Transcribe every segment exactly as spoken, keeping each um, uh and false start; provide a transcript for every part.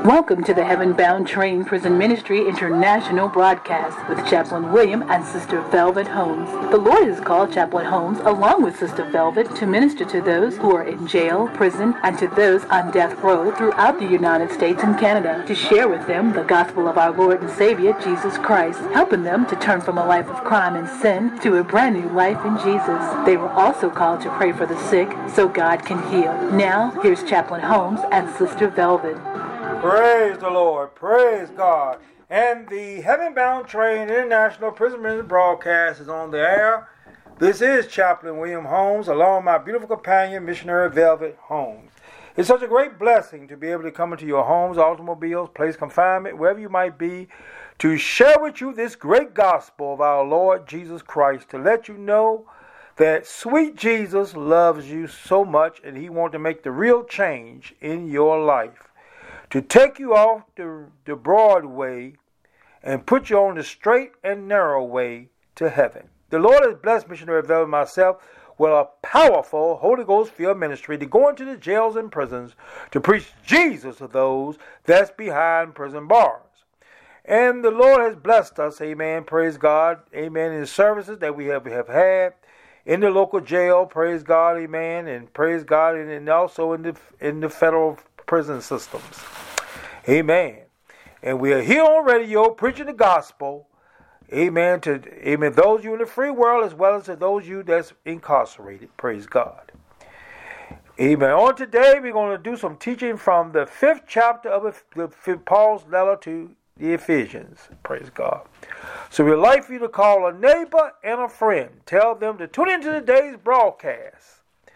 Welcome to the Heaven Bound Train Prison Ministry International broadcast with Chaplain William and Sister Velvet Holmes. The Lord has called Chaplain Holmes along with Sister Velvet to minister to those who are in jail, prison, and to those on death row throughout the United States and Canada to share with them the gospel of our Lord and Savior, Jesus Christ, helping them to turn from a life of crime and sin to a brand new life in Jesus. They were also called to pray for the sick so God can heal. Now, here's Chaplain Holmes and Sister Velvet. Praise the Lord. Praise God. And the Heaven Bound Train International Prison Ministry broadcast is on the air. This is Chaplain William Holmes, along with my beautiful companion, Missionary Velvet Holmes. It's such a great blessing to be able to come into your homes, automobiles, place confinement, wherever you might be, to share with you this great gospel of our Lord Jesus Christ, to let you know that sweet Jesus loves you so much and he wants to make the real change in your life, to take you off the, the broad way and put you on the straight and narrow way to heaven. The Lord has blessed Missionary Velvet and myself with a powerful Holy Ghost filled ministry to go into the jails and prisons to preach Jesus to those that's behind prison bars. And the Lord has blessed us, amen, praise God, amen, in the services that we have, have had in the local jail, praise God, amen, and praise God, and, and also in the in the federal prison systems. Amen. And we are here on radio preaching the gospel. Amen. To amen. Those you in the free world as well as to those you that's incarcerated. Praise God. Amen. On today we're going to do some teaching from the fifth chapter of the, the, Paul's letter to the Ephesians. Praise God. So we'd like for you to call a neighbor and a friend. Tell them to tune into today's broadcast.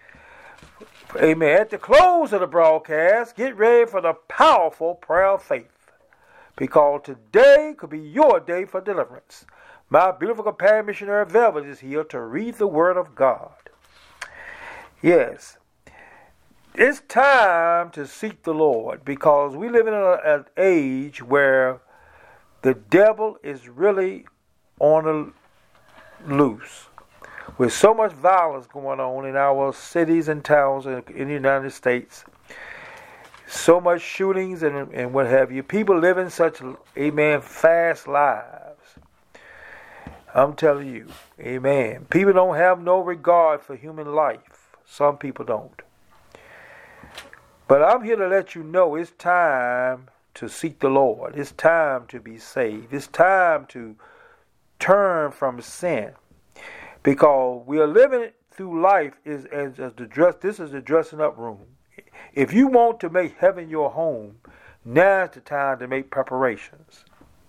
Amen. At the close of the broadcast, get ready for the powerful prayer of faith, because today could be your day for deliverance. My beautiful companion, Missionary Velvet, is here to read the Word of God. Yes, it's time to seek the Lord, because we live in a, an age where the devil is really on the loose. With so much violence going on in our cities and towns in, in the United States, so much shootings and, and what have you, people living such, amen, fast lives. I'm telling you, amen. People don't have no regard for human life. Some people don't. But I'm here to let you know it's time to seek the Lord. It's time to be saved. It's time to turn from sin. Because we are living through life is as, as the dress. This is the dressing up room. If you want to make heaven your home, now's the time to make preparations.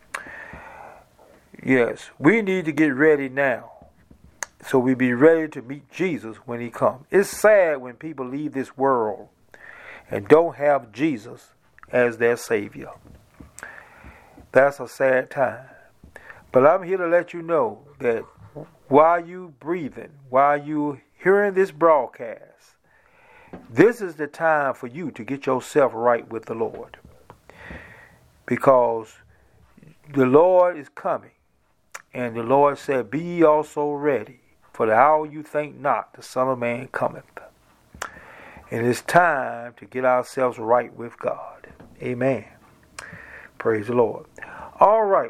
Yes, we need to get ready now, so we be ready to meet Jesus when he comes. It's sad when people leave this world and don't have Jesus as their Savior. That's a sad time. But I'm here to let you know that while you breathing, while you hearing this broadcast, this is the time for you to get yourself right with the Lord. Because the Lord is coming. And the Lord said, be ye also ready, for the hour you think not, the Son of Man cometh. And it's time to get ourselves right with God. Amen. Praise the Lord. All right.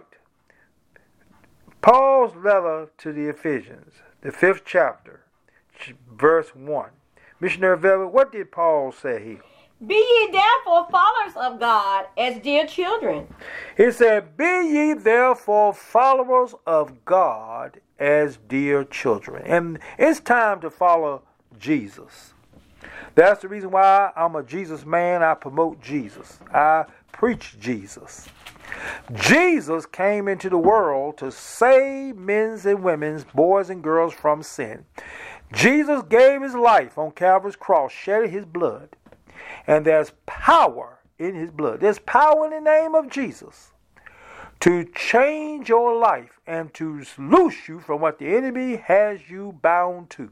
Paul's letter to the Ephesians, the fifth chapter, verse one. Missionary Velvet, what did Paul say here? Be ye therefore followers of God as dear children. He said, be ye therefore followers of God as dear children. And it's time to follow Jesus. That's the reason why I'm a Jesus man. I promote Jesus. I preach Jesus. Jesus came into the world to save men and women, boys and girls from sin. Jesus gave his life on Calvary's cross, shedding his blood. And there's power in his blood. There's power in the name of Jesus to change your life and to loose you from what the enemy has you bound to.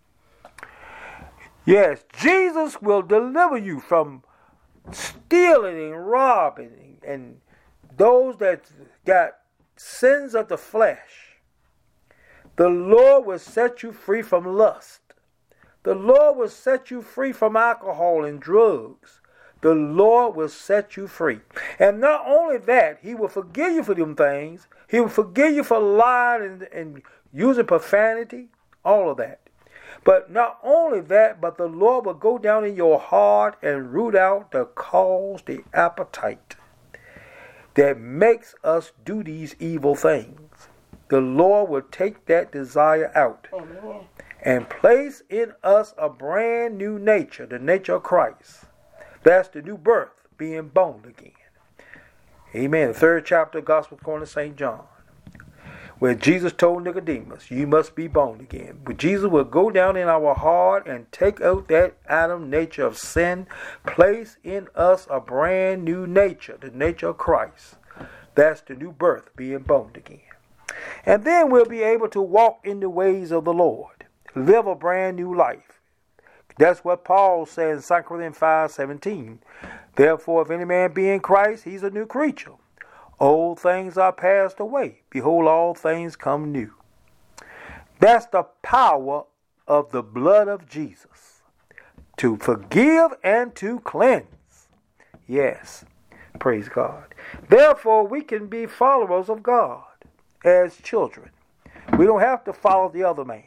Yes, Jesus will deliver you from stealing and robbing and those that got sins of the flesh. The Lord will set you free from lust. The Lord will set you free from alcohol and drugs. the Lord will set you free. And not only that, he will forgive you for them things. He will forgive you for lying and, and using profanity, all of that. But not only that, but the Lord will go down in your heart and root out the cause, the appetite that makes us do these evil things. The Lord will take that desire out. Amen. And place in us a brand new nature, the nature of Christ. That's the new birth, being born again. Amen. The third chapter of Gospel according to Saint John, where Jesus told Nicodemus, you must be born again. But Jesus will go down in our heart and take out that Adam nature of sin, place in us a brand new nature, the nature of Christ. That's the new birth, being born again. And then we'll be able to walk in the ways of the Lord, live a brand new life. That's what Paul says in Second Corinthians five seventeen. Therefore, if any man be in Christ, he's a new creature. Old things are passed away. Behold, all things come new. That's the power of the blood of Jesus to forgive and to cleanse. Yes, praise God. Therefore, we can be followers of God as children. We don't have to follow the other man.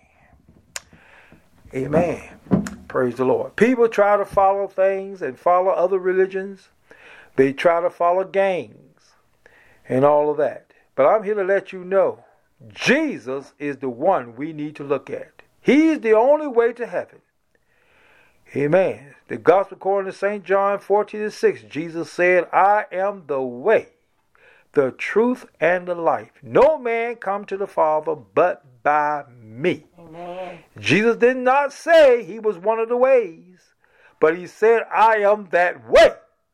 Amen. Praise the Lord. People try to follow things and follow other religions. They try to follow gangs and all of that. But I'm here to let you know, Jesus is the one we need to look at. He's the only way to heaven. Amen. The Gospel according to Saint John fourteen and six, Jesus said, I am the way, the truth, and the life. No man come to the Father but by me. Amen. Jesus did not say he was one of the ways, but he said, I am that way.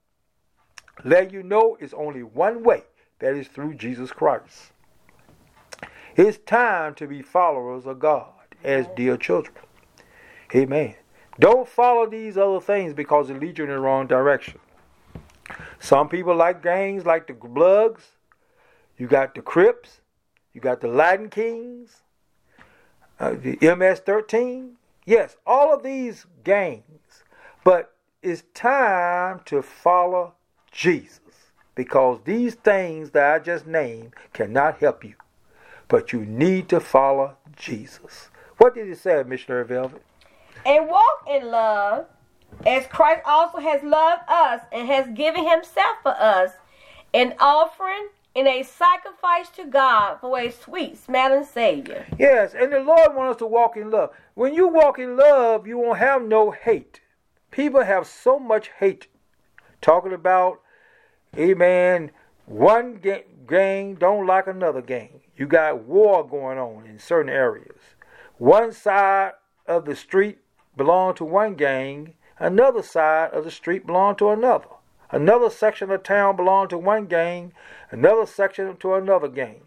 Let you know it's only one way. That is through Jesus Christ. It's time to be followers of God as dear children. Amen. Don't follow these other things because it leads you in the wrong direction. Some people like gangs, like the Bloods. You got the Crips. You got the Latin Kings. Uh, the M S thirteen. Yes, all of these gangs. But it's time to follow Jesus. Because these things that I just named cannot help you. But you need to follow Jesus. What did he say, Missionary Velvet? And walk in love, as Christ also has loved us and has given himself for us, an offering and a sacrifice to God for a sweet smelling Savior. Yes, and the Lord wants us to walk in love. When you walk in love, you won't have no hate. People have so much hate. Talking about, amen, one gang don't like another gang. You got war going on in certain areas. One side of the street belong to one gang, another side of the street belong to another. Another section of town belong to one gang, another section to another gang.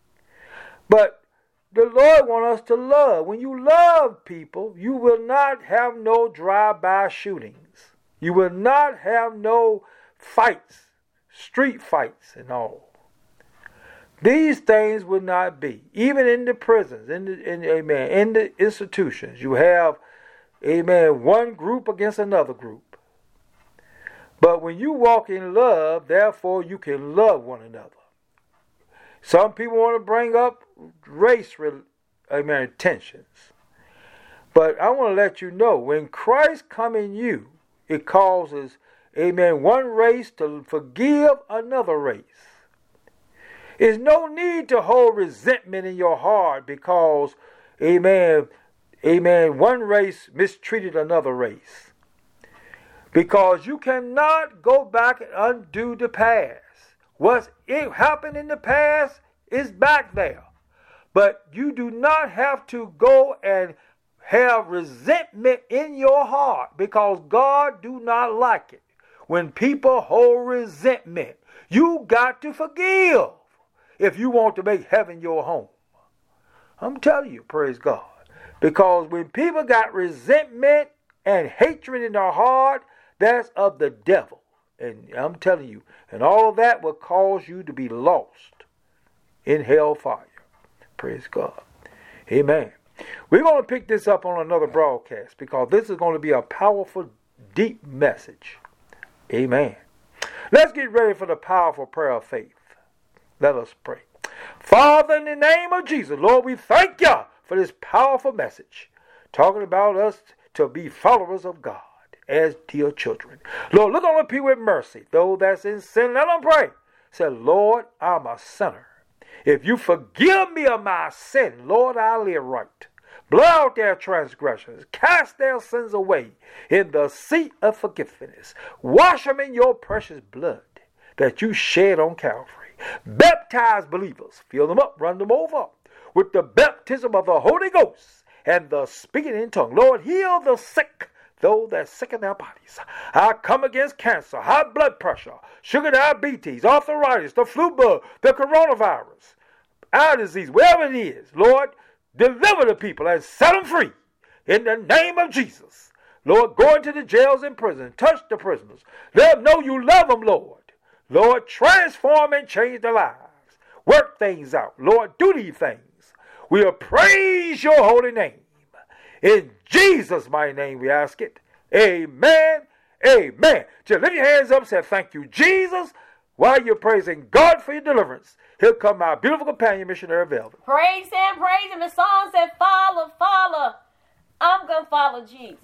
But the Lord wants us to love. When you love people, you will not have no drive-by shootings. You will not have no fights, street fights and all. These things will not be. Even in the prisons, in the, in, amen, in the institutions, you have, amen, one group against another group. But when you walk in love, therefore you can love one another. Some people want to bring up race, amen, tensions. But I want to let you know, when Christ come in you, it causes, amen, one race to forgive another race. There's no need to hold resentment in your heart because, amen, amen, one race mistreated another race. Because you cannot go back and undo the past. What happened in the past is back there. But you do not have to go and have resentment in your heart because God do not like it. When people hold resentment, you got to forgive if you want to make heaven your home. I'm telling you, praise God. Because when people got resentment and hatred in their heart, that's of the devil. And I'm telling you, and all of that will cause you to be lost in hellfire. Praise God. Amen. We're going to pick this up on another broadcast because this is going to be a powerful, deep message. Amen. Let's get ready for the powerful prayer of faith. Let us pray. Father, in the name of Jesus, Lord, we thank you for this powerful message, talking about us to be followers of God as dear children. Lord, look on the people with mercy. Those that's in sin, let them pray. Say, Lord, I'm a sinner. If you forgive me of my sin, Lord, I'll live right. Blot out their transgressions. Cast their sins away in the seat of forgiveness. Wash them in your precious blood that you shed on Calvary. Baptize believers. Fill them up, run them over with the baptism of the Holy Ghost and the speaking in tongue. Lord, heal the sick, those that sick in their bodies. I come against cancer, high blood pressure, sugar diabetes, arthritis, the flu bug, the coronavirus, eye disease, whatever it is. Lord, deliver the people and set them free in the name of Jesus. Lord, go into the jails and prisons. Touch the prisoners. Let them know you love them, Lord. Lord, transform and change their lives. Work things out. Lord, do these things. We'll praise your holy name. In Jesus' mighty name we ask it. Amen. Amen. Just lift your hands up and say, thank you, Jesus. While you're praising God for your deliverance, here come my beautiful companion, Missionary Velvet. Praise him, praise him. The song said, follow, follow. I'm going to follow Jesus.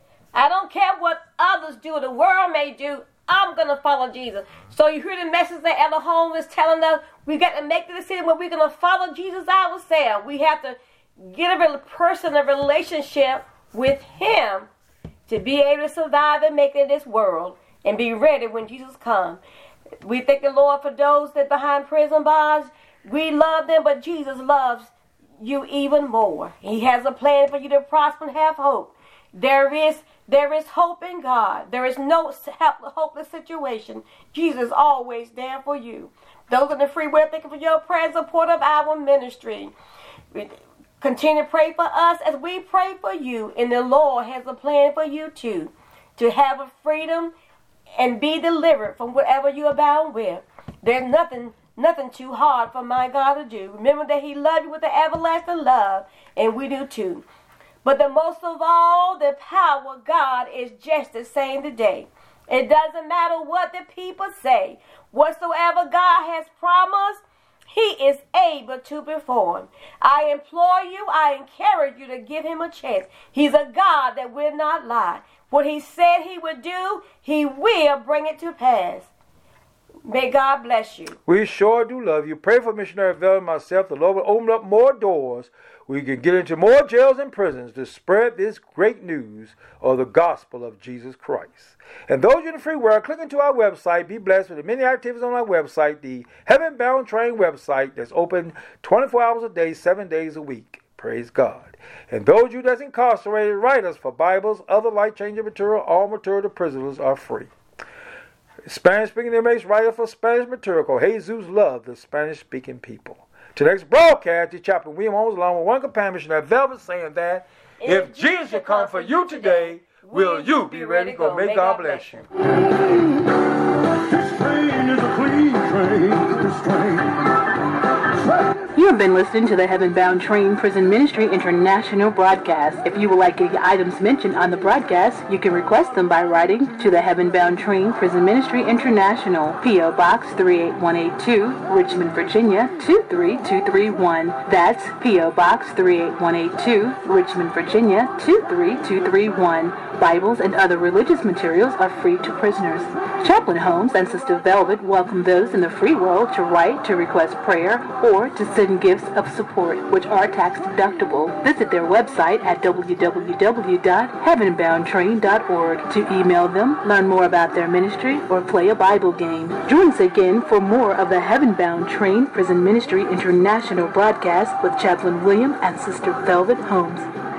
I don't care what others do, the world may do. I'm going to follow Jesus. So you hear the message that Ella Holmes is telling us. We got to make the decision where we're going to follow Jesus ourselves. We have to get a personal relationship with him to be able to survive and make it in this world and be ready when Jesus comes. We thank the Lord for those that behind prison bars. We love them, but Jesus loves you even more. He has a plan for you to prosper and have hope. There is there is hope in God. There is no hopeless situation. Jesus is always there for you. Those in the free will, thank you for your prayer and support of our ministry. Continue to pray for us as we pray for you. And the Lord has a plan for you too. To have a freedom and be delivered from whatever you are bound with. There's nothing nothing too hard for my God to do. Remember that he loved you with an everlasting love. And we do too. But the most of all, the power of God is just the same today. It doesn't matter what the people say. Whatsoever God has promised, he is able to perform. I implore you, I encourage you to give him a chance. He's a God that will not lie. What he said he would do, he will bring it to pass. May God bless you. We sure do love you. Pray for Missionary Velvet and myself. The Lord will open up more doors. We can get into more jails and prisons to spread this great news of the gospel of Jesus Christ. And those in the free world, click into our website. Be blessed with the many activities on our website, the Heaven Bound Train website that's open twenty-four hours a day, seven days a week. Praise God. And those of you that's incarcerated, write us for Bibles, other life-changing material. All material to prisoners are free. Spanish-speaking inmates, write us for Spanish material called Jesus Love the Spanish-speaking people. To the next broadcast, the Chaplain William Holmes, along with one companion, Missionary Velvet, saying that if, if Jesus should come for you today, will you be ready to go? May God bless you. This train is a clean train. This train. You have been listening to the Heaven Bound Train Prison Ministry International broadcast. If you would like any items mentioned on the broadcast, you can request them by writing to the Heaven Bound Train Prison Ministry International, P O Box three eight one eight two, Richmond, Virginia two three two three one. That's P O Box three eight one eight two, Richmond, Virginia two three two three one. Bibles and other religious materials are free to prisoners. Chaplain Holmes and Sister Velvet welcome those in the free world to write, to request prayer, or to send gifts of support, which are tax deductible. Visit their website at w w w dot heaven bound train dot org to email them, learn more about their ministry, or play a Bible game. Join us again for more of the Heaven Bound Train Prison Ministry International broadcast with Chaplain William and Sister Velvet Holmes.